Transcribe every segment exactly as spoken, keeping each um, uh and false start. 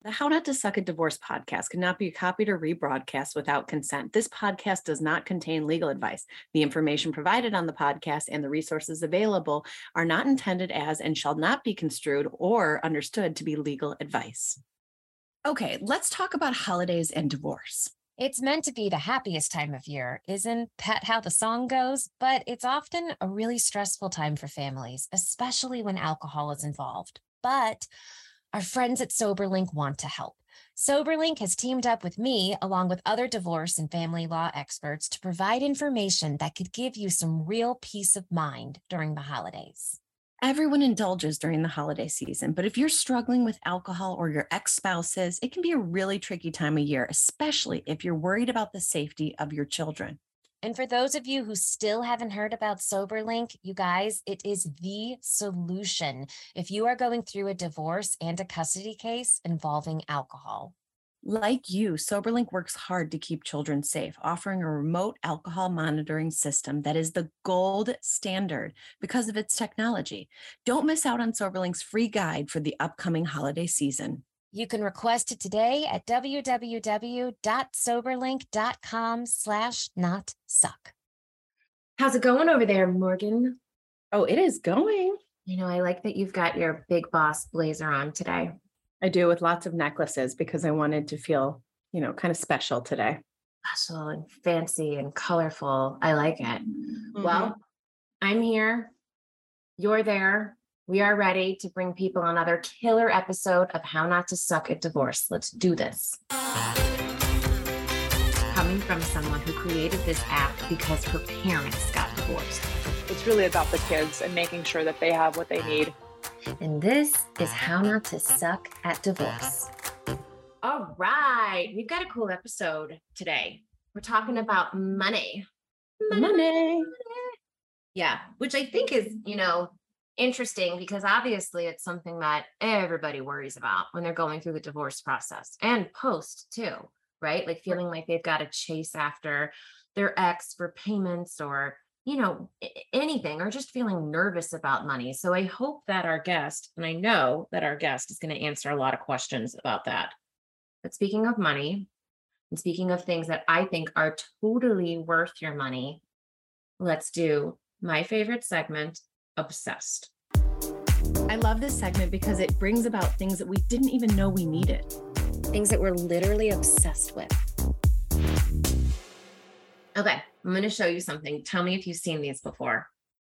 The How Not to Suck at Divorce podcast cannot be copied or rebroadcast without consent. This podcast does not contain legal advice. The information provided on the podcast and the resources available are not intended as and shall not be construed or understood to be legal advice. Okay, let's talk about holidays and divorce. It's meant to be the happiest time of year, isn't that how the song goes? But it's often a really stressful time for families, especially when alcohol is involved. But our friends at SoberLink want to help. SoberLink has teamed up with me, along with other divorce and family law experts, to provide information that could give you some real peace of mind during the holidays. Everyone indulges during the holiday season, but if you're struggling with alcohol or your ex-spouse is, it can be a really tricky time of year, especially if you're worried about the safety of your children. And for those of you who still haven't heard about SoberLink, you guys, it is the solution if you are going through a divorce and a custody case involving alcohol. Like you, SoberLink works hard to keep children safe, offering a remote alcohol monitoring system that is the gold standard because of its technology. Don't miss out on SoberLink's free guide for the upcoming holiday season. You can request it today at www.soberlink.com slash not suck. How's it going over there, Morgan? Oh, it is going. You know, I like that you've got your Big Boss blazer on today. I do, with lots of necklaces because I wanted to feel, you know, kind of special today. Special and fancy and colorful. I like it. Mm-hmm. Well, I'm here. You're there. We are ready to bring people another killer episode of How Not to Suck at Divorce. Let's do this. Coming from someone who created this app because her parents got divorced. It's really about the kids and making sure that they have what they need. And this is How Not to Suck at Divorce. All right. We've got a cool episode today. We're talking about money. Money. money. Yeah, which I think is, you know, interesting because obviously it's something that everybody worries about when they're going through the divorce process and post too, right? Like feeling like they've got to chase after their ex for payments or, you know, anything, or just feeling nervous about money. So I hope that our guest, and I know that our guest is going to answer a lot of questions about that. But speaking of money and speaking of things that I think are totally worth your money, let's do my favorite segment, Obsessed. I love this segment because it brings about things that we didn't even know we needed. Things that we're literally obsessed with. Okay, I'm going to show you something. Tell me if you've seen these before.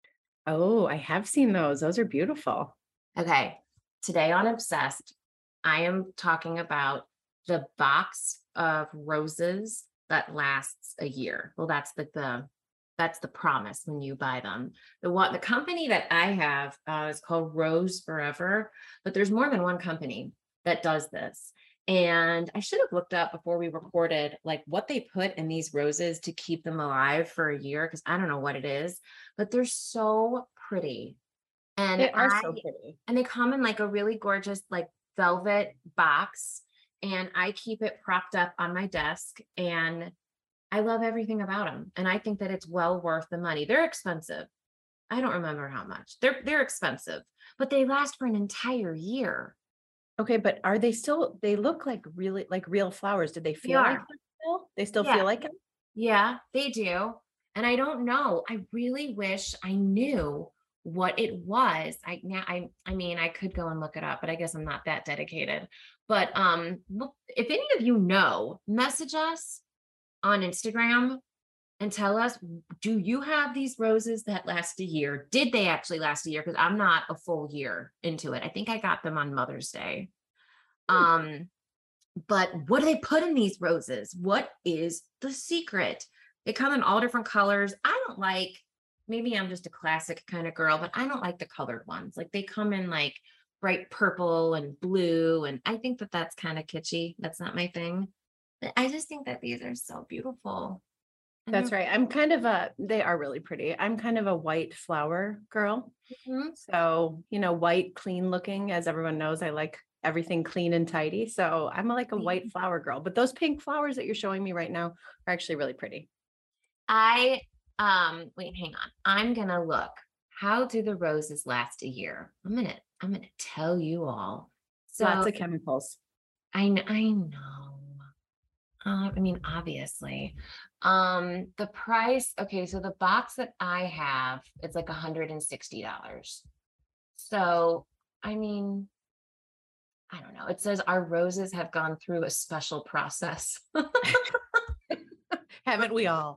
Oh, I have seen those. Those are beautiful. Okay, today on Obsessed, I am talking about the box of roses that lasts a year. Well, that's the, the That's the promise when you buy them. The one, the company that I have uh, is called Rose Forever, but there's more than one company that does this. And I should have looked up before we recorded, like what they put in these roses to keep them alive for a year, because I don't know what it is, but they're so pretty. And they are I, so pretty. And they come in like a really gorgeous, like velvet box. And I keep it propped up on my desk, and I love everything about them. And I think that it's well worth the money. They're expensive. I don't remember how much. They're they're expensive, but they last for an entire year. Okay, but are they still, they look like really like real flowers. Do they feel They like are. them still? They still Yeah. feel like it? Yeah, they do. And I don't know. I really wish I knew what it was. I now I I mean, I could go and look it up, but I guess I'm not that dedicated. But um look, if any of you know, message us on Instagram and tell us, do you have these roses that last a year? Did they actually last a year? Because I'm not a full year into it. I think I got them on Mother's Day. Um, but what do they put in these roses? What is the secret? They come in all different colors. I don't like, maybe I'm just a classic kind of girl, but I don't like the colored ones. Like they come in like bright purple and blue. And I think that that's kind of kitschy. That's not my thing. I just think that these are so beautiful. That's right. I'm kind of a, they are really pretty. I'm kind of a white flower girl. Mm-hmm. So, you know, white, clean looking, as everyone knows, I like everything clean and tidy. So I'm like a white flower girl, but those pink flowers that you're showing me right now are actually really pretty. I, um, wait, hang on. I'm going to look. How do the roses last a year? I'm going to, I'm going to tell you all. So Lots of chemicals. I, kn- I know. Uh, I mean, obviously. Um, the price, okay, so the box that I have, it's like one hundred sixty dollars. So, I mean, I don't know. It says our roses have gone through a special process. Haven't we all?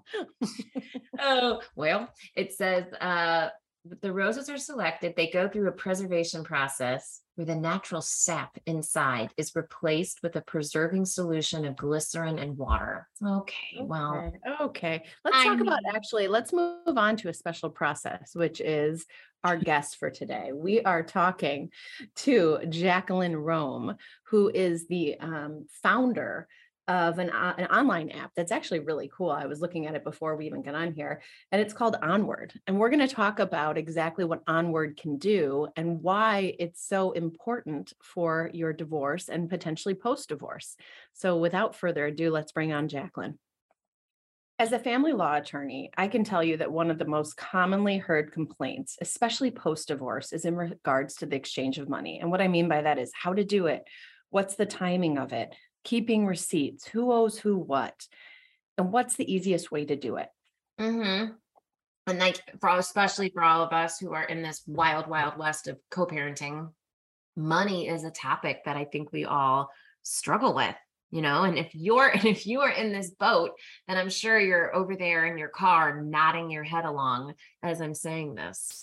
Oh, well, it says uh, the roses are selected. They go through a preservation process where the natural sap inside is replaced with a preserving solution of glycerin and water. Okay, well, Okay. Okay. Let's I talk about mean, actually, let's move on to a special process, which is our guest for today. We are talking to Jacqueline Rome, who is the um, founder of an, uh, an online app that's actually really cool. I was looking at it before we even got on here, and it's called Onward. And we're going to talk about exactly what Onward can do and why it's so important for your divorce and potentially post-divorce. So without further ado, let's bring on Jacqueline. As a family law attorney, I can tell you that one of the most commonly heard complaints, especially post-divorce, is in regards to the exchange of money. And what I mean by that is how to do it, what's the timing of it, keeping receipts, who owes who what, and what's the easiest way to do it. mm-hmm. And like for all- especially for all of us who are in this wild, wild west of co-parenting, money is a topic that I think we all struggle with, you know. And if you're and if you are in this boat, then I'm sure you're over there in your car nodding your head along as I'm saying this.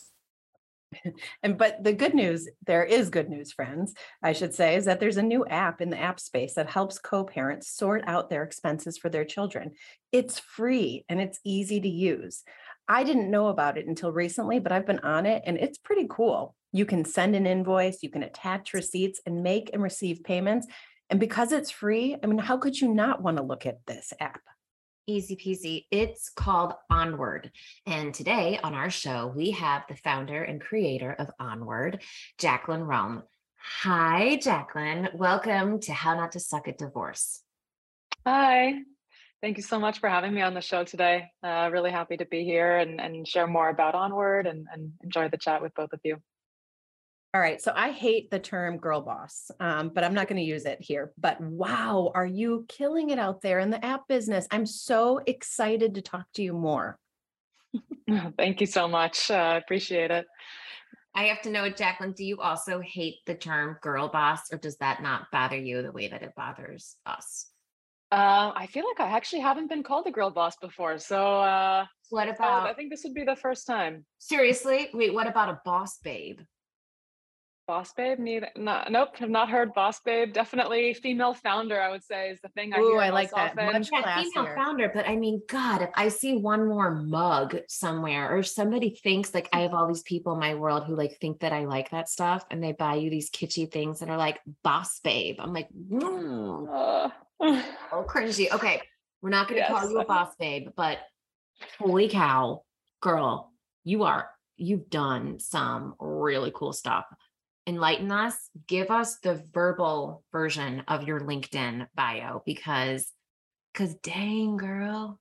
And but the good news, there is good news, friends, I should say, is that there's a new app in the app space that helps co-parents sort out their expenses for their children. It's free and it's easy to use. I didn't know about it until recently, but I've been on it and it's pretty cool. You can send an invoice, you can attach receipts and make and receive payments. And because it's free, I mean, how could you not want to look at this app? Easy peasy. It's called Onward. And today on our show, we have the founder and creator of Onward, Jacqueline Rome. Hi, Jacqueline. Welcome to How Not to Suck at Divorce. Hi. Thank you so much for having me on the show today. Uh, really happy to be here and, and share more about Onward and, and enjoy the chat with both of you. All right. So I hate the term girl boss, um, but I'm not going to use it here. But wow, are you killing it out there in the app business? I'm so excited to talk to you more. Thank you so much. Uh, I appreciate it. I have to know, Jacqueline, do you also hate the term girl boss, or does that not bother you the way that it bothers us? Uh, I feel like I actually haven't been called a girl boss before. So, uh, What so about, I think this would be the first time. seriously? Wait, what about a boss babe? Boss babe? Neither. No, nope. Have not heard boss babe. Definitely female founder, I would say, is the thing I Ooh, hear I most like that. often. Much Yeah, female classier. founder, but I mean, God, if I see one more mug somewhere, or somebody thinks like I have all these people in my world who like think that I like that stuff, and they buy you these kitschy things that are like boss babe. I'm like, mm, Uh, oh, cringy. Okay, we're not going to call yes. you a boss babe, but holy cow, girl, you are, you've done some really cool stuff. Enlighten us, give us the verbal version of your LinkedIn bio, because because dang, girl.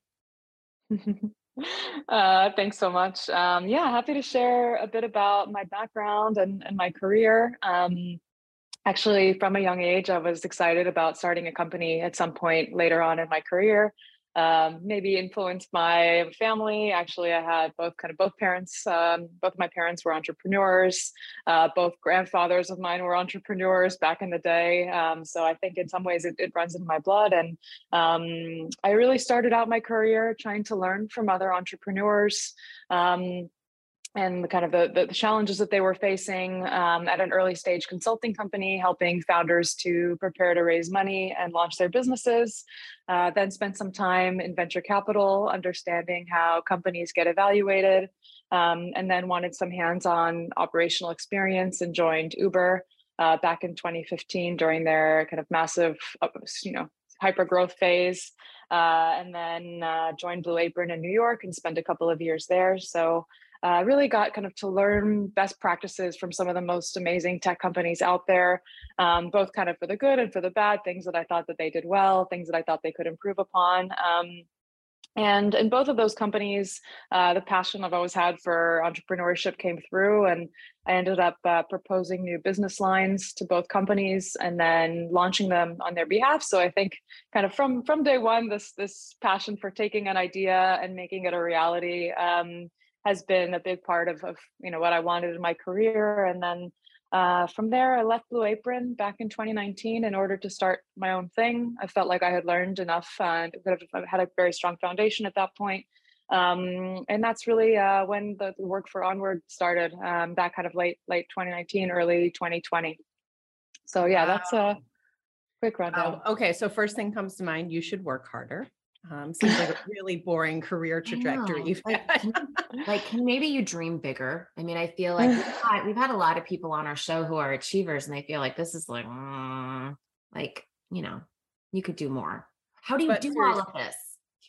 Uh, thanks so much. Um, yeah, happy to share a bit about my background and, and my career. Um, actually, from a young age, I was excited about starting a company at some point later on in my career. Um, maybe influenced my family. Actually, I had both kind of both parents. Um, both of my parents were entrepreneurs. Uh, both grandfathers of mine were entrepreneurs back in the day. Um, so I think in some ways it, it runs in my blood. And um, I really started out my career trying to learn from other entrepreneurs. Um, and the kind of the, the, the challenges that they were facing um, at an early stage consulting company, helping founders to prepare to raise money and launch their businesses. Uh, then spent some time in venture capital, understanding how companies get evaluated, um, and then wanted some hands-on operational experience and joined Uber uh, back in twenty fifteen during their kind of massive, you know, hyper growth phase. Uh, and then uh, joined Blue Apron in New York and spent a couple of years there. So I uh, really got kind of to learn best practices from some of the most amazing tech companies out there, um, both kind of for the good and for the bad, things that I thought that they did well, things that I thought they could improve upon. Um, And in both of those companies, uh, the passion I've always had for entrepreneurship came through, and I ended up uh, proposing new business lines to both companies and then launching them on their behalf. So I think kind of from from day one, this this passion for taking an idea and making it a reality um, has been a big part of, of you know what I wanted in my career. And then uh, from there, I left Blue Apron back in twenty nineteen in order to start my own thing. I felt like I had learned enough uh, and I had a very strong foundation at that point. Um, and that's really uh, when the, the work for Onward started, um, that kind of late, late twenty nineteen, early twenty twenty. So yeah, Wow. that's a quick rundown. Oh, okay. So first thing comes to mind, you should work harder. Um, seems like a really boring career trajectory know, you've like, had. can you- like, can maybe you dream bigger? I mean, I feel like we've had, we've had a lot of people on our show who are achievers, and they feel like this is like, mm, like, you know, you could do more. How do you But do all seriously- of this?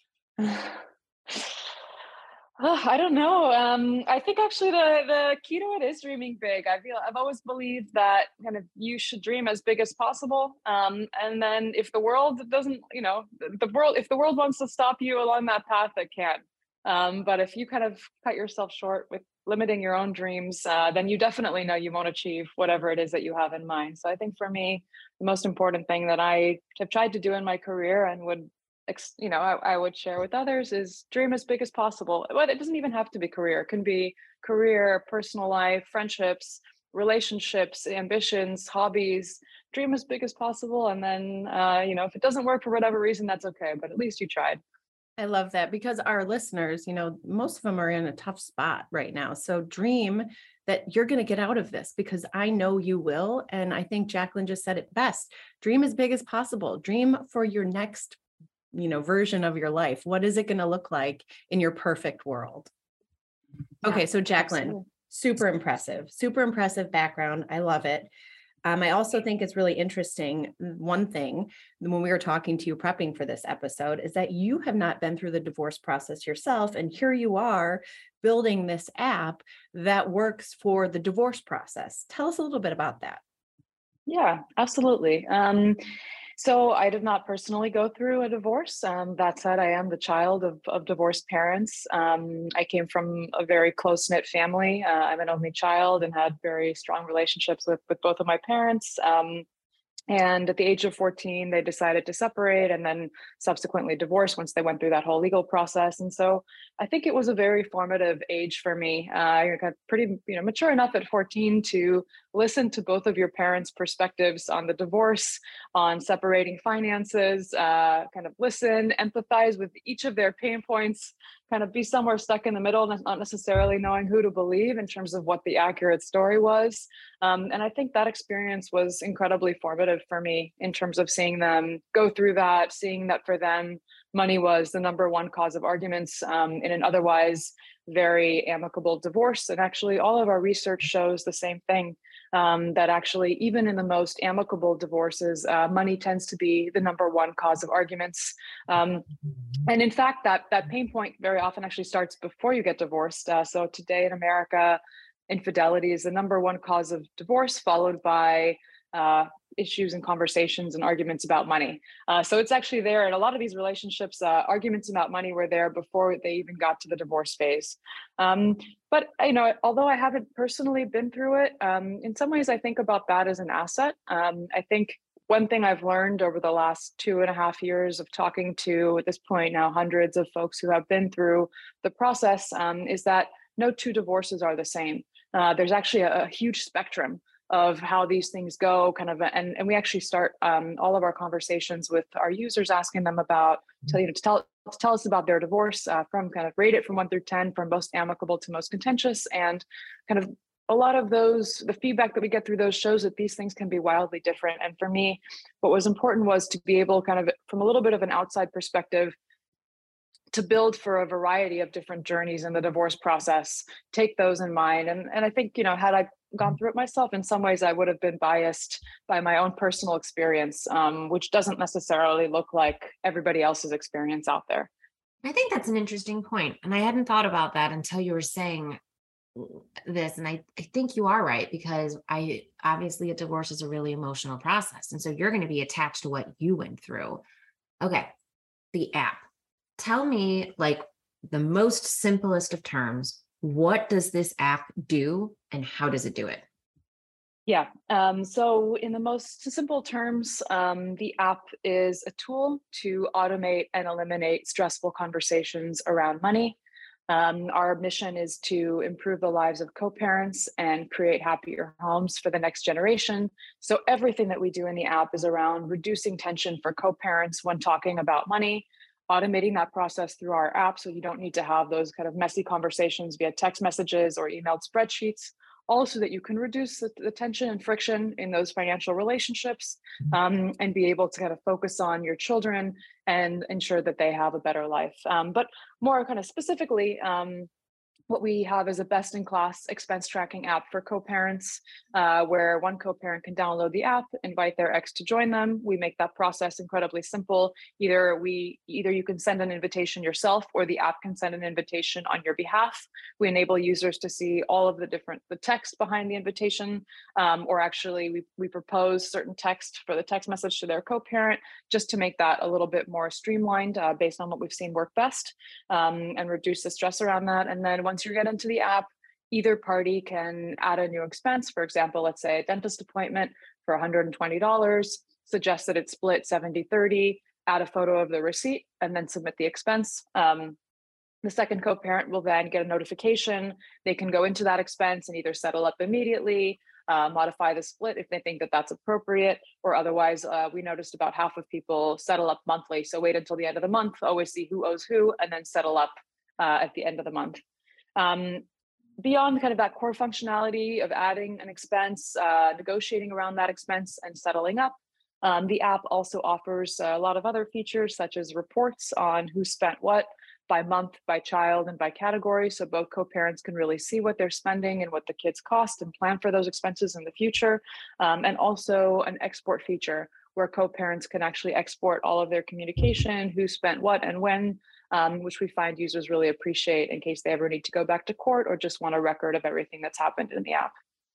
Oh, I don't know. Um, I think actually the the key to it is dreaming big. I feel I've always believed that kind of you should dream as big as possible. Um, and then if the world doesn't, you know, the, the world if the world wants to stop you along that path, it can. Um, but if you kind of cut yourself short with limiting your own dreams, uh, then you definitely know you won't achieve whatever it is that you have in mind. So I think for me, the most important thing that I have tried to do in my career and would you know, I, I would share with others is dream as big as possible. But it doesn't even have to be career. It can be career, personal life, friendships, relationships, ambitions, hobbies. Dream as big as possible. And then, uh, you know, if it doesn't work for whatever reason, that's okay. But at least you tried. I love that because our listeners, you know, most of them are in a tough spot right now. So dream that you're going to get out of this because I know you will. And I think Jacqueline just said it best. Dream as big as possible. Dream for your next you know, version of your life. What is it going to look like in your perfect world? Okay. Yeah, so Jacqueline, absolutely. super impressive, super impressive background. I love it. Um, I also think it's really interesting. One thing when we were talking to you prepping for this episode is that you have not been through the divorce process yourself. And here you are building this app that works for the divorce process. Tell us a little bit about that. Yeah, absolutely. Um, So I did not personally go through a divorce. Um, that said, I am the child of, of divorced parents. Um, I came from a very close-knit family. Uh, I'm an only child and had very strong relationships with, with both of my parents. Um, and at the age of fourteen, they decided to separate and then subsequently divorce once they went through that whole legal process. And so I think it was a very formative age for me. Uh, I got pretty, you know, mature enough at fourteen to listen to both of your parents' perspectives on the divorce, on separating finances, uh, kind of listen, empathize with each of their pain points, kind of be somewhere stuck in the middle, not necessarily knowing who to believe in terms of what the accurate story was. Um, and I think that experience was incredibly formative for me in terms of seeing them go through that, seeing that for them, money was the number one cause of arguments um, in an otherwise very amicable divorce. And actually, all of our research shows the same thing. Um, that actually, even in the most amicable divorces, uh, money tends to be the number one cause of arguments. Um, and in fact, that that pain point very often actually starts before you get divorced. Uh, so today in America, infidelity is the number one cause of divorce, followed by uh, issues and conversations and arguments about money. Uh, so it's actually there. In a lot of these relationships, uh, arguments about money were there before they even got to the divorce phase. Um, but, you know, although I haven't personally been through it, um, in some ways I think about that as an asset. Um, I think one thing I've learned over the last two and a half years of talking to, at this point now, hundreds of folks who have been through the process um, is that no two divorces are the same. Uh, there's actually a, a huge spectrum of how these things go, kind of, and, and we actually start um, all of our conversations with our users, asking them about, tell you know, to tell to tell us about their divorce, uh, from kind of rate it from one through ten, from most amicable to most contentious, and kind of a lot of those, the feedback that we get through those shows that these things can be wildly different. And for me, what was important was to be able, kind of from a little bit of an outside perspective, to build for a variety of different journeys in the divorce process, take those in mind. And, and I think, you know, had I gone through it myself, in some ways I would have been biased by my own personal experience, um, which doesn't necessarily look like everybody else's experience out there. I think that's an interesting point. And I hadn't thought about that until you were saying this. And I, I think you are right, because I obviously a divorce is a really emotional process. And so you're going to be attached to what you went through. Okay. The app. tell me, like, the most simplest of terms, what does this app do and how does it do it? Yeah. Um, so, in the most simple terms, um, the app is a tool to automate and eliminate stressful conversations around money. Um, our mission is to improve the lives of co parents and create happier homes for the next generation. So, everything that we do in the app is around reducing tension for co parents when talking about money, automating that process through our app. So, you don't need to have those kind of messy conversations via text messages or emailed spreadsheets. Also, that you can reduce the, the tension and friction in those financial relationships, um, and be able to kind of focus on your children and ensure that they have a better life. Um, but more kind of specifically, um, what we have is a best in class expense tracking app for co-parents, uh, where one co-parent can download the app, invite their ex to join them. We make that process incredibly simple. Either we, either you can send an invitation yourself, or the app can send an invitation on your behalf. We enable users to see all of the different, the text behind the invitation, um, or actually we, we propose certain text for the text message to their co-parent, just to make that a little bit more streamlined, uh, based on what we've seen work best, um, and reduce the stress around that. And then once you get into the app, either party can add a new expense. For example, let's say a dentist appointment for one hundred twenty dollars, suggest that it's split seventy thirty, add a photo of the receipt, and then submit the expense. Um, the second co-parent will then get a notification. They can go into that expense and either settle up immediately, uh, modify the split if they think that that's appropriate, or otherwise, uh, we noticed about half of people settle up monthly. So wait until the end of the month, always see who owes who, and then settle up uh, at the end of the month. Um, beyond kind of that core functionality of adding an expense, uh, negotiating around that expense, and settling up, um, the app also offers a lot of other features, such as reports on who spent what by month, by child, and by category. So both co-parents can really see what they're spending and what the kids cost and plan for those expenses in the future. Um, and also an export feature where co-parents can actually export all of their communication, who spent what and when, um, which we find users really appreciate in case they ever need to go back to court or just want a record of everything that's happened in the app.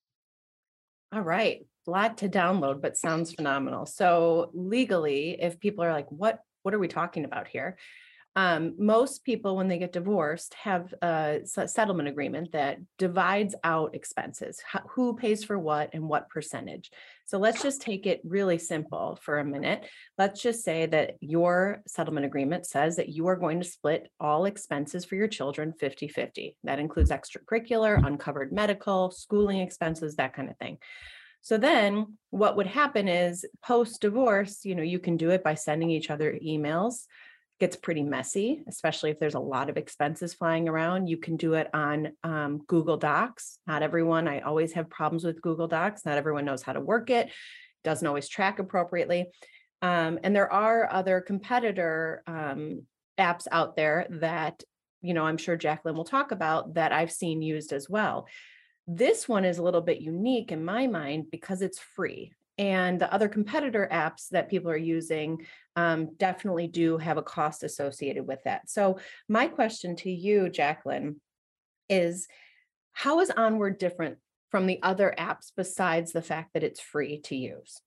All right. A lot to download, but sounds phenomenal. So legally, if people are like, what, what are we talking about here? Um, most people, when they get divorced, have a settlement agreement that divides out expenses, how, who pays for what and what percentage. So let's just take it really simple for a minute. Let's just say that your settlement agreement says that you are going to split all expenses for your children fifty fifty. That includes extracurricular, uncovered medical, schooling expenses, that kind of thing. So then what would happen is post-divorce, you know, you can do it by sending each other emails. Gets pretty messy, especially if there's a lot of expenses flying around. You can do it on um, Google Docs. Not everyone, I always have problems with Google Docs. Not everyone knows how to work it, doesn't always track appropriately. Um, and there are other competitor um, apps out there that, you know, I'm sure Jacqueline will talk about that I've seen used as well. This one is a little bit unique in my mind because it's free. And the other competitor apps that people are using um, definitely do have a cost associated with that. So my question to you, Jacqueline, is how is Onward different from the other apps besides the fact that it's free to use?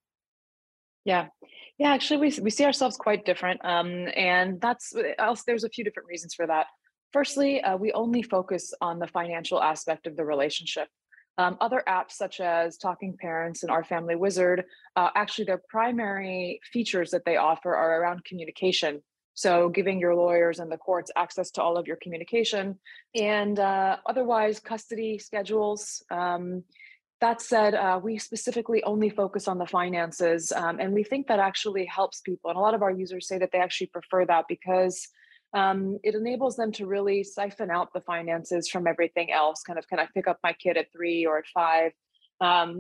Yeah, yeah. Actually, we we see ourselves quite different, um, and that's else. There's a few different reasons for that. Firstly, uh, we only focus on the financial aspect of the relationship. Um, other apps such as Talking Parents and Our Family Wizard, uh, actually their primary features that they offer are around communication. So giving your lawyers and the courts access to all of your communication, and uh, otherwise custody schedules. Um, that said, uh, we specifically only focus on the finances, um, and we think that actually helps people. And a lot of our users say that they actually prefer that because um, it enables them to really siphon out the finances from everything else. Kind of, can I pick up my kid at three or at five? Um,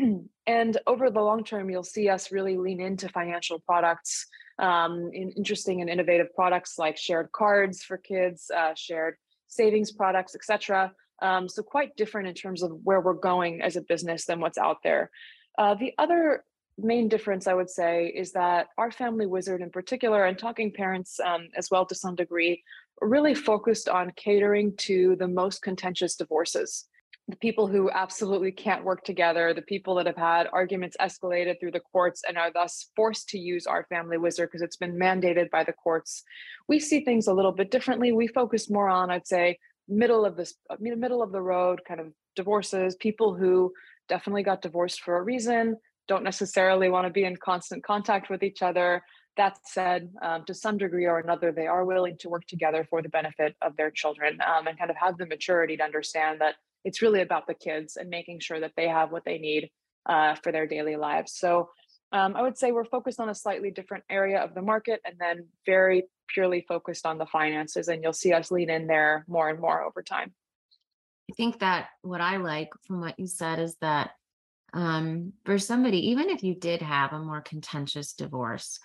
and over the long term, you'll see us really lean into financial products, um, in interesting and innovative products like shared cards for kids, uh, shared savings products, et cetera. Um, so quite different in terms of where we're going as a business than what's out there. Uh, the other main difference, I would say, is that Our Family Wizard in particular, and Talking Parents um, as well to some degree, are really focused on catering to the most contentious divorces. the people who absolutely can't work together, the people that have had arguments escalated through the courts and are thus forced to use our family wizard because it's been mandated by the courts. We see things a little bit differently. We focus more on, I'd say, middle of this, middle of the road kind of divorces, people who definitely got divorced for a reason, don't necessarily want to be in constant contact with each other. That said, um, to some degree or another, they are willing to work together for the benefit of their children, um, and kind of have the maturity to understand that it's really about the kids and making sure that they have what they need uh, for their daily lives. So um, I would say we're focused on a slightly different area of the market, and then very purely focused on the finances. And you'll see us lean in there more and more over time. I think that what I like from what you said is that um, for somebody, even if you did have a more contentious divorce,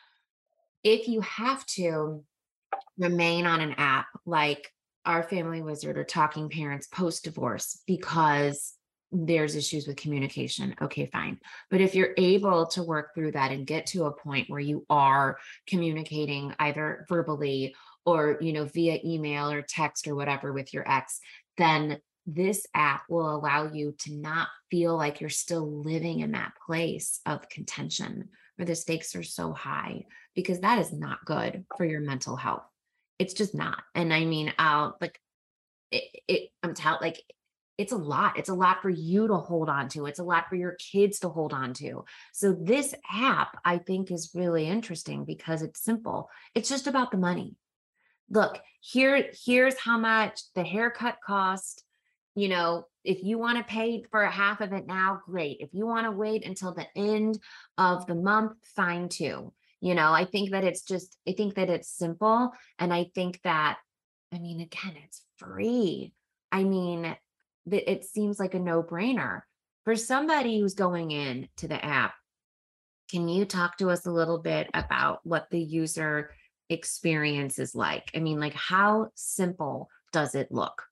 if you have to remain on an app like Our Family Wizard or Talking Parents post divorce because there's issues with communication, okay, fine. But if you're able to work through that and get to a point where you are communicating either verbally or, you know, via email or text or whatever with your ex, then this app will allow you to not feel like you're still living in that place of contention where the stakes are so high, because that is not good for your mental health. It's just not. And I mean, I'll like it, it I'm telling like it's a lot. It's a lot for you to hold on to. It's a lot for your kids to hold on to. So this app, I think, is really interesting because it's simple. It's just about the money. Look, here, here's how much the haircut cost. You know, if you want to pay for half of it now, great. If you want to wait until the end of the month, fine too. You know, I think that it's just, I think that it's simple. And I think that, I mean, again, it's free. I mean, th- it seems like a no-brainer. For somebody who's going in to the app, can you talk to us a little bit about what the user experience is like? I mean, like, how simple does it look?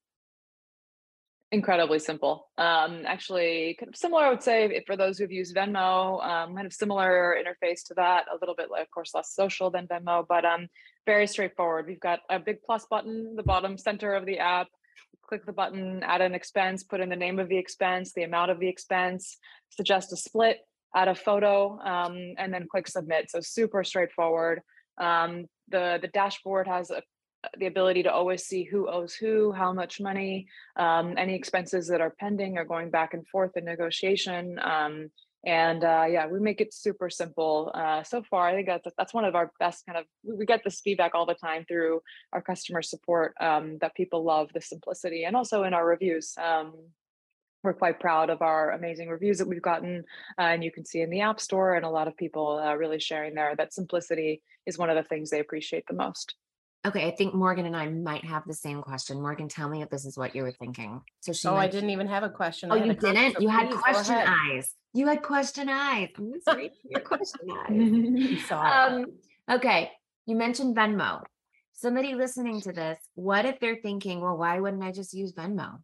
Incredibly simple. Um, actually, kind of similar, I would say, for those who've used Venmo, um, kind of similar interface to that, a little bit, of course, less social than Venmo, but um, very straightforward. We've got a big plus button in the bottom center of the app. Click the button, add an expense, put in the name of the expense, the amount of the expense, suggest a split, add a photo, um, and then click submit. So super straightforward. Um, the, the dashboard has a the ability to always see who owes who, how much money, um, any expenses that are pending or going back and forth in negotiation. Um, and uh, yeah, we make it super simple. Uh, so far, I think that's, that's one of our best kind of, we get this feedback all the time through our customer support, um, that people love the simplicity, and also in our reviews. Um, we're quite proud of our amazing reviews that we've gotten, uh, and you can see in the App Store, and a lot of people uh, really sharing there that simplicity is one of the things they appreciate the most. Okay, I think Morgan and I might have the same question. Morgan, tell me if this is what you were thinking. So she Oh, I mentioned, didn't even have a question. oh, I had you a comment, didn't? so You had please go question ahead. eyes. You had question eyes. I'm just reading your question eyes. You saw it. Um, okay, you mentioned Venmo. Somebody listening to this, what if they're thinking, well, why wouldn't I just use Venmo?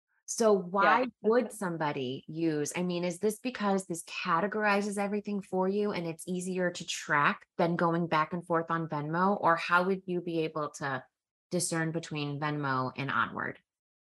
So why Yeah. would somebody use, I mean, is this because this categorizes everything for you and it's easier to track than going back and forth on Venmo? Or how would you be able to discern between Venmo and Onward?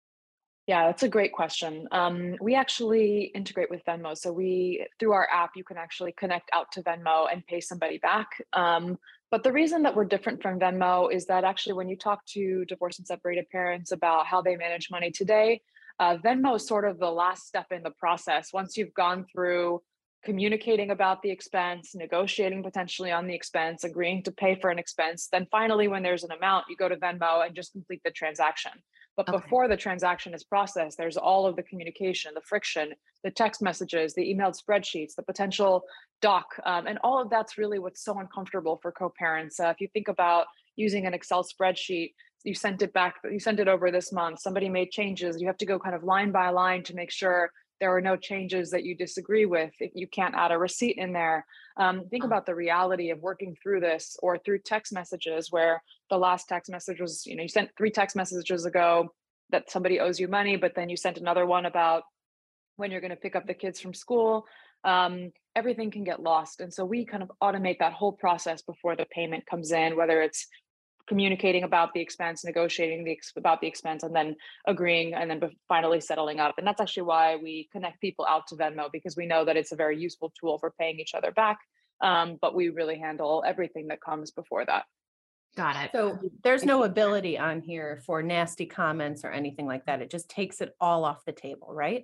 Yeah, that's a great question. Um, we actually integrate with Venmo. So we, through our app, you can actually connect out to Venmo and pay somebody back. Um, but the reason that we're different from Venmo is that actually when you talk to divorced and separated parents about how they manage money today, uh, Venmo is sort of the last step in the process. Once you've gone through communicating about the expense, negotiating potentially on the expense, agreeing to pay for an expense, then finally, when there's an amount, you go to Venmo and just complete the transaction. But Okay. before the transaction is processed, there's all of the communication, the friction, the text messages, the emailed spreadsheets, the potential doc, um, and all of that's really what's so uncomfortable for co-parents. Uh, if you think about using an Excel spreadsheet, you sent it back, you sent it over this month, somebody made changes, you have to go kind of line by line to make sure there are no changes that you disagree with. If you can't add a receipt in there, um, think about the reality of working through this, or through text messages where the last text message was, you know, you sent three text messages ago that somebody owes you money, but then you sent another one about when you're going to pick up the kids from school. Um, everything can get lost. And so we kind of automate that whole process before the payment comes in, whether it's communicating about the expense, negotiating the ex- about the expense, and then agreeing, and then finally settling up. And that's actually why we connect people out to Venmo, because we know that it's a very useful tool for paying each other back. Um, but we really handle everything that comes before that. Got it. So there's no ability on here for nasty comments or anything like that. It just takes it all off the table, right?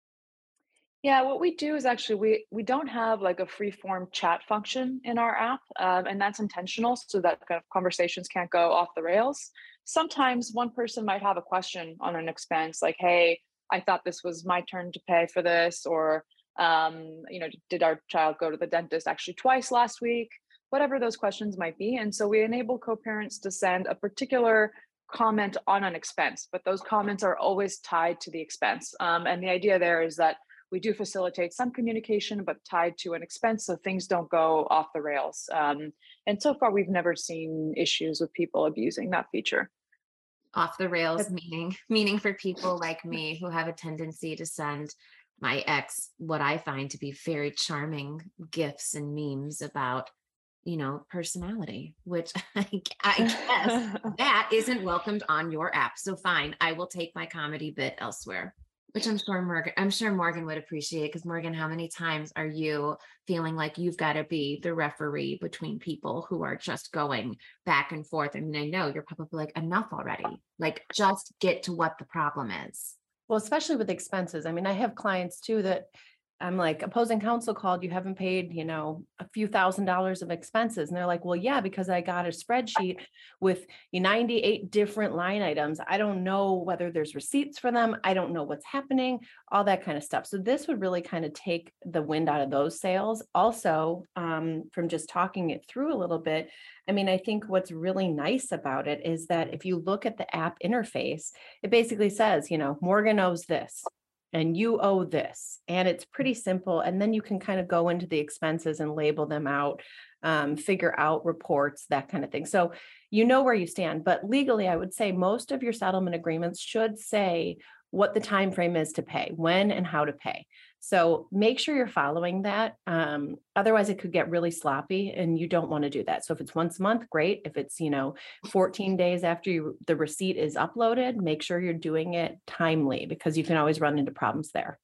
Yeah, what we do is actually we we don't have like a free form chat function in our app, um, and that's intentional so that kind of conversations can't go off the rails. Sometimes one person might have a question on an expense, like, "Hey, I thought this was my turn to pay for this," or um, you know, "Did our child go to the dentist actually twice last week?" Whatever those questions might be, and so we enable co-parents to send a particular comment on an expense, but those comments are always tied to the expense. Um, and the idea there is that we do facilitate some communication, but tied to an expense, so things don't go off the rails. Um, and so far, we've never seen issues with people abusing that feature. Off the rails, meaning meaning for people like me who have a tendency to send my ex what I find to be very charming gifts and memes about, you know, personality, which I, I guess that isn't welcomed on your app. So fine, I will take my comedy bit elsewhere. Which I'm sure Morgan, I'm sure Morgan would appreciate, because Morgan, how many times are you feeling like you've got to be the referee between people who are just going back and forth? I mean, I know you're probably like, enough already. Like, just get to what the problem is. Well, especially with expenses. I mean, I have clients too that I'm like, opposing counsel called, you haven't paid, you know, a few thousand dollars of expenses. And they're like, well, yeah, because I got a spreadsheet with ninety-eight different line items. I don't know whether there's receipts for them. I don't know what's happening, all that kind of stuff. So this would really kind of take the wind out of those sails. Also, um, from just talking it through a little bit, I mean, I think what's really nice about it is that if you look at the app interface, it basically says, you know, Morgan owes this, and you owe this, and it's pretty simple. And then you can kind of go into the expenses and label them out, um, figure out reports, that kind of thing. So you know where you stand. But legally, I would say most of your settlement agreements should say what the time frame is to pay, when and how to pay. So make sure you're following that. Um, otherwise, it could get really sloppy, and you don't want to do that. So if it's once a month, great. If it's, you know, fourteen days after you, the receipt is uploaded, make sure you're doing it timely, because you can always run into problems there.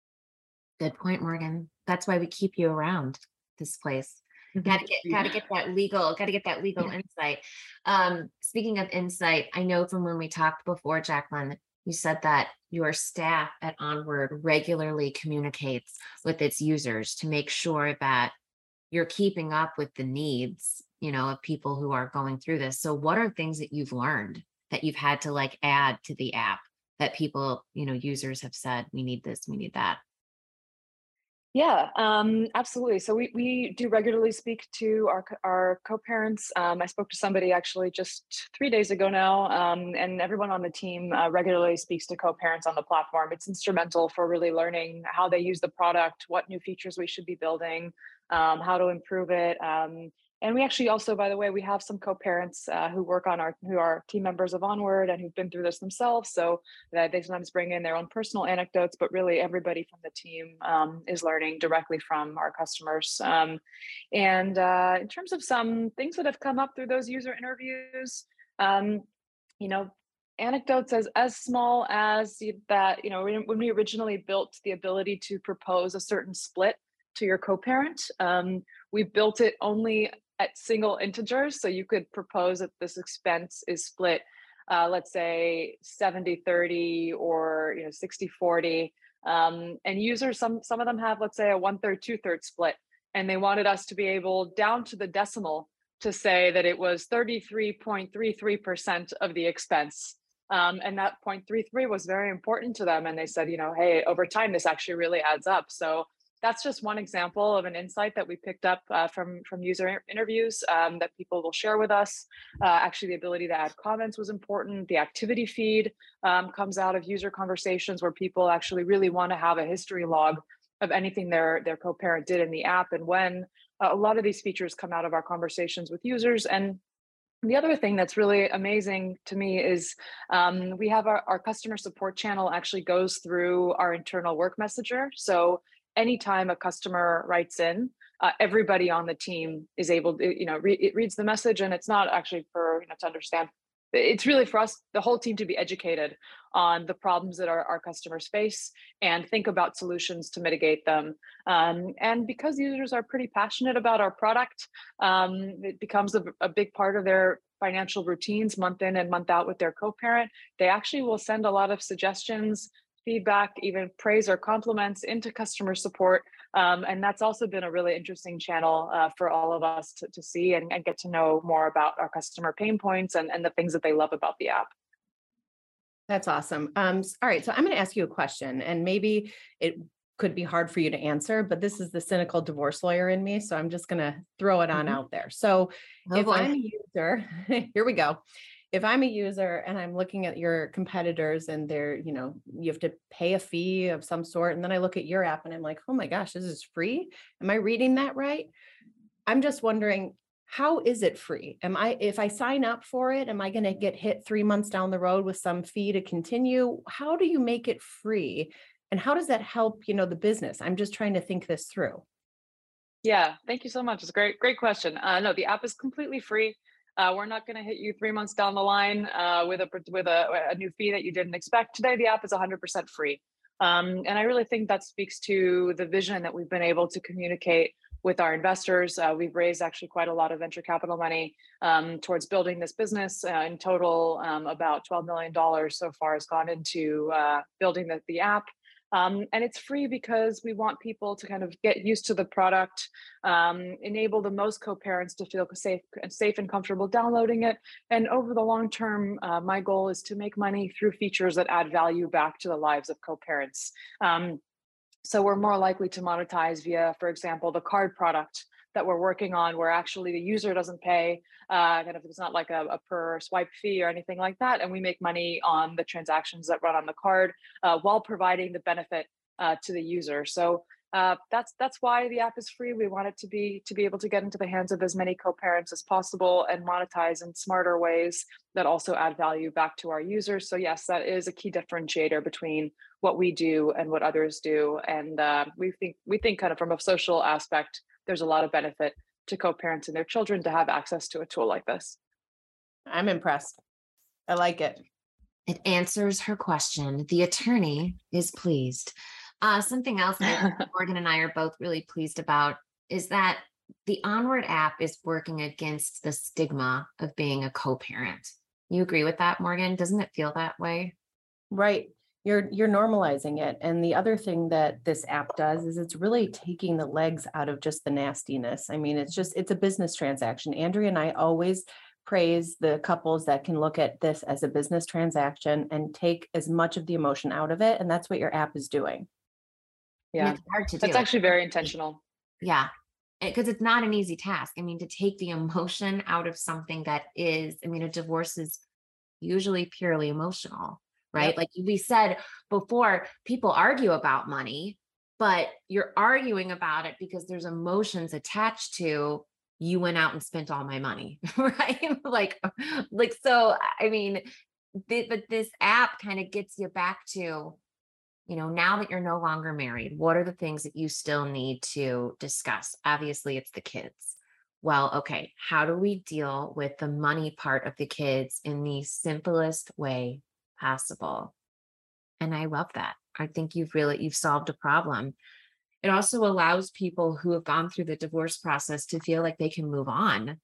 Good point, Morgan. That's why we keep you around this place. Got to get, got to get that legal, got to get that legal insight. Um, speaking of insight, I know from when we talked before, Jacqueline, you said that your staff at Onward regularly communicates with its users to make sure that you're keeping up with the needs, you know, of people who are going through this. So what are things that you've learned that you've had to like add to the app that people, you know, users have said, we need this, we need that? Yeah, um, absolutely. So we we do regularly speak to our co- our co-parents. Um, I spoke to somebody actually just three days ago now, um, and everyone on the team uh, regularly speaks to co-parents on the platform. It's instrumental for really learning how they use the product, what new features we should be building, um, how to improve it. Um, and we actually also, by the way, we have some co-parents uh, who work on our who are team members of Onward and who've been through this themselves. So that they sometimes bring in their own personal anecdotes, but really everybody from the team um, is learning directly from our customers. Um, and uh, in terms of some things that have come up through those user interviews, um, you know, anecdotes as as small as that, you know, when we originally built the ability to propose a certain split to your co-parent, um, we built it only at single integers. So you could propose that this expense is split, uh, let's say seventy thirty or, you know, sixty forty. Um, and users, some, some of them have, let's say, a one third, two thirds split. And they wanted us to be able down to the decimal to say that it was thirty-three point three three percent of the expense. Um, and that zero point three three was very important to them. And they said, you know, hey, over time, this actually really adds up. So that's just one example of an insight that we picked up uh, from, from user interviews um, that people will share with us. Uh, actually, the ability to add comments was important. The activity feed um, comes out of user conversations where people actually really want to have a history log of anything their, their co-parent did in the app and when. Uh, a lot of these features come out of our conversations with users. And the other thing that's really amazing to me is um, we have our, our customer support channel actually goes through our internal work messenger. So anytime a customer writes in, uh, everybody on the team is able to, you know, re- it reads the message, and it's not actually for, you know, to understand. It's really for us, the whole team, to be educated on the problems that our, our customers face and think about solutions to mitigate them. Um, and because users are pretty passionate about our product, um, it becomes a, a big part of their financial routines month in and month out with their co-parent. They actually will send a lot of suggestions, feedback, even praise or compliments into customer support. Um, and that's also been a really interesting channel uh, for all of us to, to see and, and get to know more about our customer pain points and, and the things that they love about the app. That's awesome. Um, s- all right. So I'm going to ask you a question, and maybe it could be hard for you to answer, but this is the cynical divorce lawyer in me. So I'm just going to throw it on Mhm. out there. So Oh if boy. I'm a user, here we go. If I'm a user and I'm looking at your competitors and they're, you know, you have to pay a fee of some sort. And then I look at your app and I'm like, oh my gosh, this is free. Am I reading that right? I'm just wondering, how is it free? Am I, if I sign up for it, am I going to get hit three months down the road with some fee to continue? How do you make it free? And how does that help, you know, the business? I'm just trying to think this through. Yeah, thank you so much. It's a great, great question. Uh, no, the app is completely free. Uh, we're not going to hit you three months down the line uh, with a with a, a new fee that you didn't expect. Today, the app is one hundred percent free, um, and I really think that speaks to the vision that we've been able to communicate with our investors. Uh, we've raised actually quite a lot of venture capital money um, towards building this business. Uh, in total, um, about twelve million dollars so far has gone into uh, building the, the app. Um, and it's free because we want people to kind of get used to the product, um, enable the most co-parents to feel safe and safe and comfortable downloading it. And over the long term, uh, my goal is to make money through features that add value back to the lives of co-parents. Um, so we're more likely to monetize via, for example, the card product that we're working on, where actually the user doesn't pay, uh, kind of, it's not like a, a per swipe fee or anything like that, and we make money on the transactions that run on the card uh, while providing the benefit uh, to the user. So uh, that's that's why the app is free. We want it to be to be able to get into the hands of as many co-parents as possible and monetize in smarter ways that also add value back to our users. So yes, that is a key differentiator between what we do and what others do. And uh, we think we think kind of from a social aspect, there's a lot of benefit to co-parents and their children to have access to a tool like this. I'm impressed. I like it. It answers her question. The attorney is pleased. Uh, something else that Morgan and I are both really pleased about is that the Onward app is working against the stigma of being a co-parent. You agree with that, Morgan? Doesn't it feel that way? Right. You're you're normalizing it. And the other thing that this app does is it's really taking the legs out of just the nastiness. I mean, it's just it's a business transaction. Andrea and I always praise the couples that can look at this as a business transaction and take as much of the emotion out of it. And that's what your app is doing. And Yeah, it's hard to do. that's It's actually very intentional. Yeah. Because it's not an easy task. I mean, to take the emotion out of something that is, I mean, a divorce is usually purely emotional, right? Yep. Like we said before, people argue about money, but you're arguing about it because there's emotions attached to you went out and spent all my money, right? like, like, so, I mean, th- but this app kind of gets you back to, you know, now that you're no longer married, what are the things that you still need to discuss? Obviously, it's the kids. Well, okay, how do we deal with the money part of the kids in the simplest way possible? And I love that. I think you've really you've solved a problem. It also allows people who have gone through the divorce process to feel like they can move on,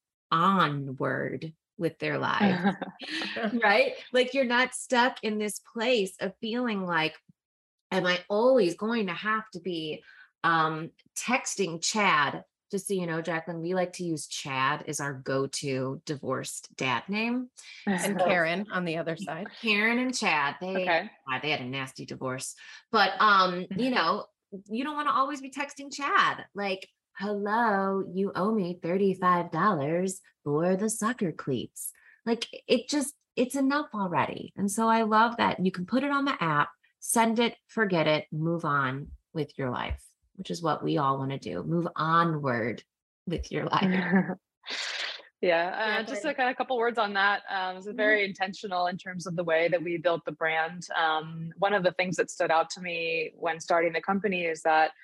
onward with their lives, right? Like you're not stuck in this place of feeling like, am I always going to have to be um, texting Chad? Just so you know, Jacqueline, we like to use Chad as our go-to divorced dad name. And So Karen on the other side. Karen and Chad, they Okay. God, they had a nasty divorce. But um, you know, you don't want to always be texting Chad like, hello, you owe me thirty-five dollars for the soccer cleats. Like it just, it's enough already. And so I love that you can put it on the app, send it, forget it, move on with your life, which is what we all want to do. Move onward with your life. Yeah, uh, just a kind of couple words on that. Um, this is very intentional in terms of the way that we built the brand. Um, one of the things that stood out to me when starting the company is that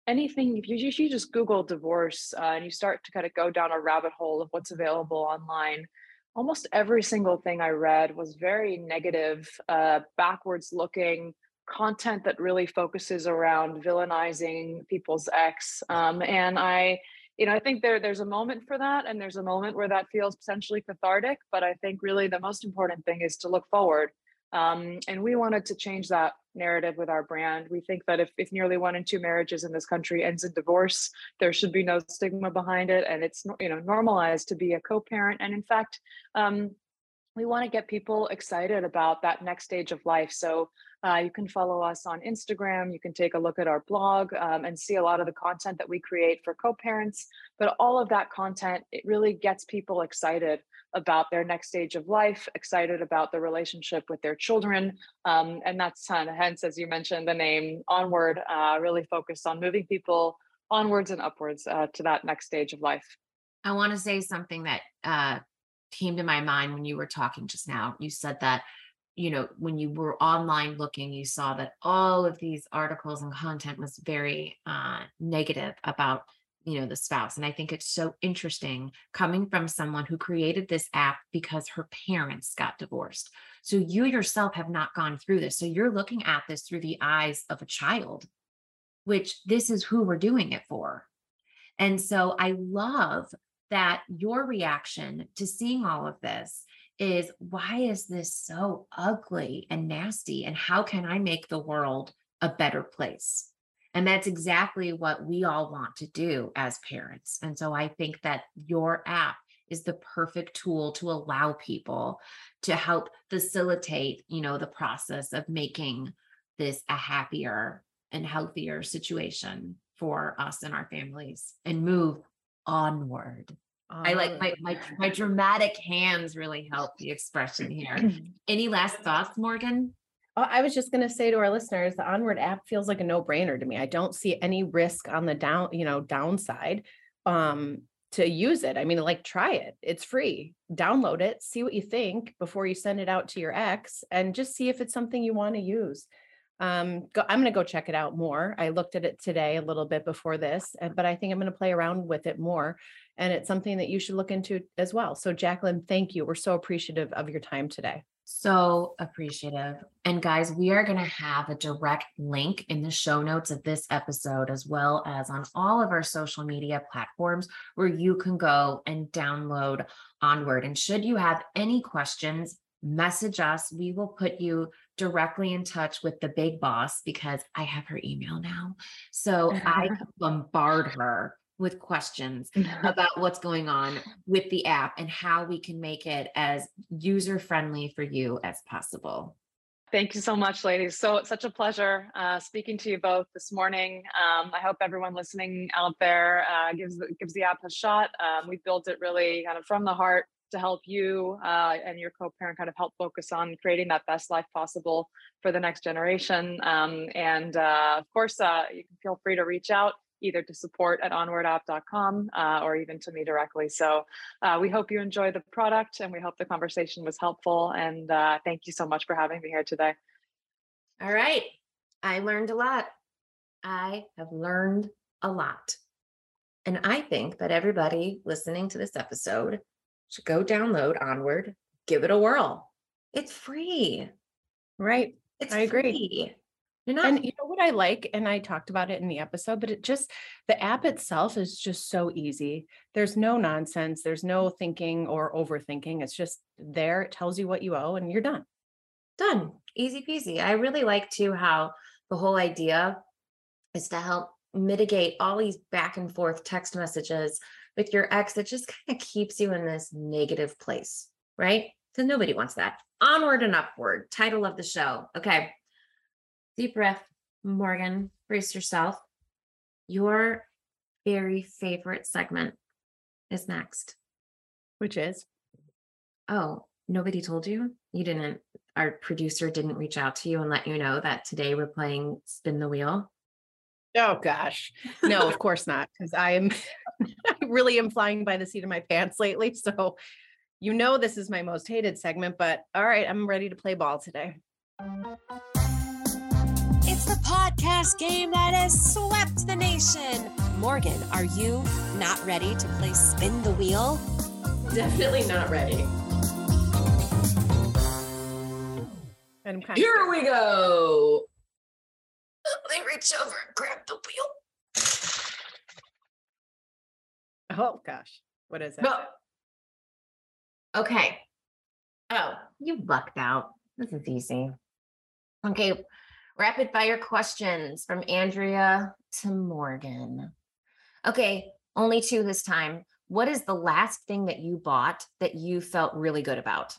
anything, if you usually just Google divorce uh, and you start to kind of go down a rabbit hole of what's available online, almost every single thing I read was very negative, uh, backwards looking content that really focuses around villainizing people's ex. Um, and I, you know, I think there there's a moment for that, and there's a moment where that feels potentially cathartic. But I think really the most important thing is to look forward. Um, and we wanted to change that narrative with our brand. We think that if, if nearly one in two marriages in this country ends in divorce, there should be no stigma behind it, and it's, you know, normalized to be a co-parent. And in fact, um, we want to get people excited about that next stage of life. So uh, you can follow us on Instagram. You can take a look at our blog um, and see a lot of the content that we create for co-parents. But all of that content, it really gets people excited about their next stage of life, excited about the relationship with their children. Um, and that's kind of, hence, as you mentioned, the name Onward, uh, really focused on moving people onwards and upwards uh, to that next stage of life. I want to say something that uh, came to my mind when you were talking just now. You said that, you know, when you were online looking, you saw that all of these articles and content was very uh, negative about, you know, the spouse. And I think it's so interesting coming from someone who created this app because her parents got divorced. So you yourself have not gone through this. So you're looking at this through the eyes of a child, which this is who we're doing it for. And so I love that your reaction to seeing all of this is, why is this so ugly and nasty? And how can I make the world a better place? And that's exactly what we all want to do as parents. And so I think that your app is the perfect tool to allow people to help facilitate, you know, the process of making this a happier and healthier situation for us and our families, and move onward. I like my, my my dramatic hands really help the expression here. Any last thoughts, Morgan? Oh, I was just going to say to our listeners, the Onward app feels like a no-brainer to me. I don't see any risk on the down, you know, downside um, to use it. I mean, like, try it. It's free. Download it, see what you think before you send it out to your ex, and just see if it's something you want to use. Um, go, I'm going to go check it out more. I looked at it today a little bit before this, but I think I'm going to play around with it more. And it's something that you should look into as well. So Jacqueline, thank you. We're so appreciative of your time today. So appreciative. And guys, we are going to have a direct link in the show notes of this episode, as well as on all of our social media platforms, where you can go and download Onward. And should you have any questions, message us. We will put you directly in touch with the big boss, because I have her email now. So I can bombard her with questions about what's going on with the app and how we can make it as user-friendly for you as possible. Thank you so much, ladies. So it's such a pleasure uh, speaking to you both this morning. Um, I hope everyone listening out there uh, gives, gives the app a shot. Um, we built it really kind of from the heart to help you uh, and your co-parent kind of help focus on creating that best life possible for the next generation. Um, and uh, of course, uh, you can feel free to reach out either to support at onward app dot com uh, or even to me directly. So uh, we hope you enjoy the product, and we hope the conversation was helpful. And uh, thank you so much for having me here today. All right. I learned a lot. I have learned a lot. And I think that everybody listening to this episode should go download Onward, give it a whirl. It's free. Right. It's I agree. Free. You're not- and you know what I like, and I talked about it in the episode, but it just, the app itself is just so easy. There's no nonsense. There's no thinking or overthinking. It's just there. It tells you what you owe, and you're done. Done. Easy peasy. I really like too how the whole idea is to help mitigate all these back and forth text messages with your ex that just kind of keeps you in this negative place, right? Because nobody wants that. Onward and upward, title of the show. Okay. Deep breath, Morgan, brace yourself. Your very favorite segment is next. Which is? Oh, nobody told you? You didn't, our producer didn't reach out to you and let you know that today we're playing Spin the Wheel? Oh gosh. No, of course not. Because I am I really am flying by the seat of my pants lately. So you know this is my most hated segment, but all right, I'm ready to play ball today. It's the podcast game that has swept the nation. Morgan, are you not ready to play Spin the Wheel? Definitely not ready. And I'm kind Here of we go. Let me reach over and grab the wheel. Oh gosh, what is it? No. Okay. Oh, you lucked out. This is easy. Okay. Rapid fire questions from Andrea to Morgan. Okay. Only two this time. What is the last thing that you bought that you felt really good about?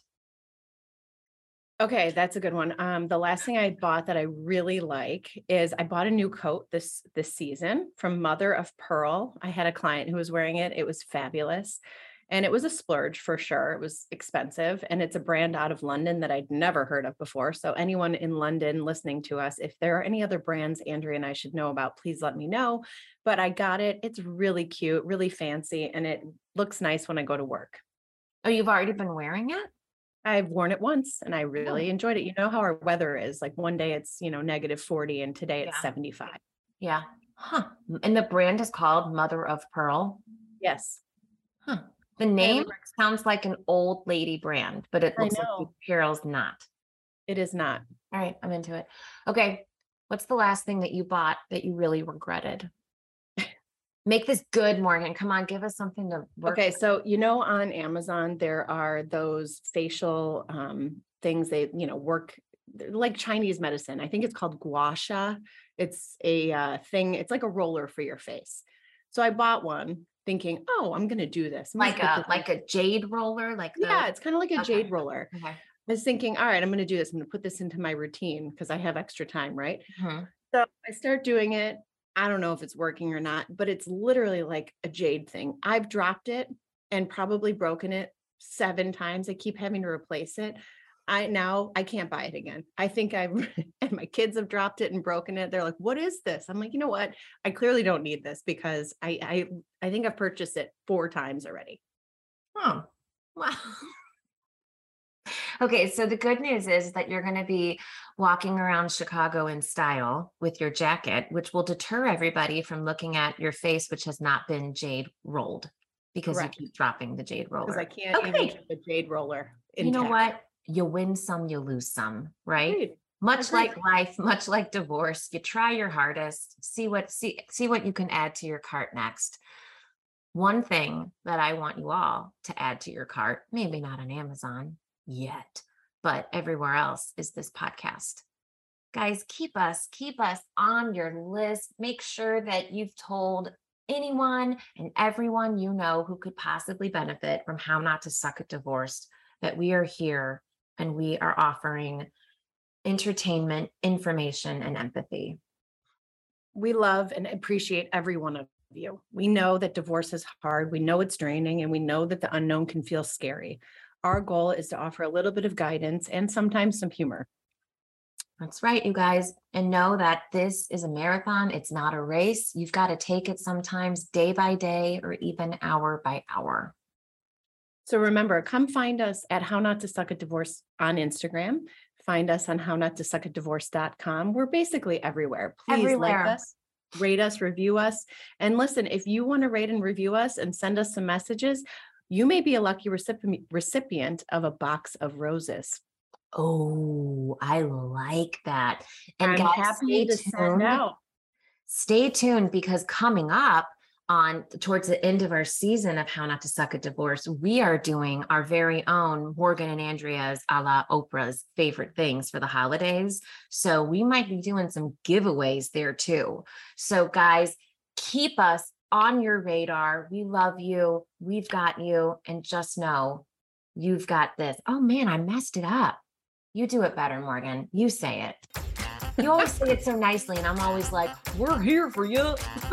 Okay, that's a good one. Um, the last thing I bought that I really like is I bought a new coat this this season from Mother of Pearl. I had a client who was wearing it. It was fabulous. And it was a splurge for sure. It was expensive. And it's a brand out of London that I'd never heard of before. So anyone in London listening to us, if there are any other brands Andrea and I should know about, please let me know. But I got it. It's really cute, really fancy, and it looks nice when I go to work. Oh, you've already been wearing it? I've worn it once and I really enjoyed it. You know how our weather is, like one day it's, you know, negative forty and today it's Yeah. seventy-five. Yeah. Huh. And the brand is called Mother of Pearl. Yes. Huh. The name sounds like an old lady brand, but it I looks like know. the apparel's not. It is not. All right, I'm into it. Okay. What's the last thing that you bought that you really regretted? Make this good, Morgan. Come on, give us something to work Okay, with. so you know on Amazon there are those facial um things they, you know, work they're like Chinese medicine. I think it's called gua sha. It's a uh, thing, it's like a roller for your face. So I bought one thinking, "Oh, I'm going to do this." I'm gonna Like put a this in- like a jade roller, like the, Yeah, it's kind of like a Okay. jade roller. okay. I was thinking, "All right, I'm going to do this. I'm going to put this into my routine because I have extra time, right?" Mhm. So I start doing it. I don't know if it's working or not, but it's literally like a jade thing. I've dropped it and probably broken it seven times. I keep having to replace it. I now I can't buy it again. I think I've and my kids have dropped it and broken it. They're like, "What is this?" I'm like, "You know what? I clearly don't need this because I I I think I've purchased it four times already." Oh, wow. Okay, so the good news is that you're going to be walking around Chicago in style with your jacket, which will deter everybody from looking at your face, which has not been jade rolled because Correct. you keep dropping the jade Because roller. I can't even Okay. keep the jade roller You know intact. what? You win some, you lose some, right? Agreed. Much Agreed. like life, much like divorce, you try your hardest, see what see see what you can add to your cart next. One thing that I want you all to add to your cart, maybe not on Amazon yet, but everywhere else, is this podcast. Guys, keep us, keep us on your list. Make sure that you've told anyone and everyone you know who could possibly benefit from How Not to Suck at Divorce that we are here and we are offering entertainment, information, and empathy. We love and appreciate every one of you. We know that divorce is hard. We know it's draining, and we know that the unknown can feel scary. Our goal is to offer a little bit of guidance and sometimes some humor. That's right, you guys. And know that this is a marathon. It's not a race. You've got to take it sometimes day by day or even hour by hour. So remember, come find us at How Not to Suck at Divorce on Instagram. Find us on how not to suck at divorce dot com. We're basically everywhere. Please Everywhere. like us, rate us, review us. And listen, if you want to rate and review us and send us some messages, you may be a lucky recipient recipient of a box of roses. Oh, I like that. And I'm guys, happy to stay send tuned. out. Stay tuned because coming up on towards the end of our season of How Not to Suck at Divorce, we are doing our very own Morgan and Andrea's a la Oprah's favorite things for the holidays. So we might be doing some giveaways there too. So guys, keep us on your radar. We love you. We've got you. And just know you've got this. Oh man, I messed it up. You do it better, Morgan. You say it. You always say it so nicely. And I'm always like, we're here for you.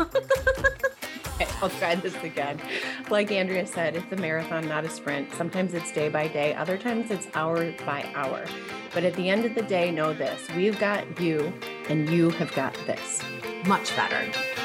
Okay, I'll try this again. Like Andrea said, it's a marathon, not a sprint. Sometimes it's day by day. Other times it's hour by hour. But at the end of the day, know this. We've got you and you have got this. Much better.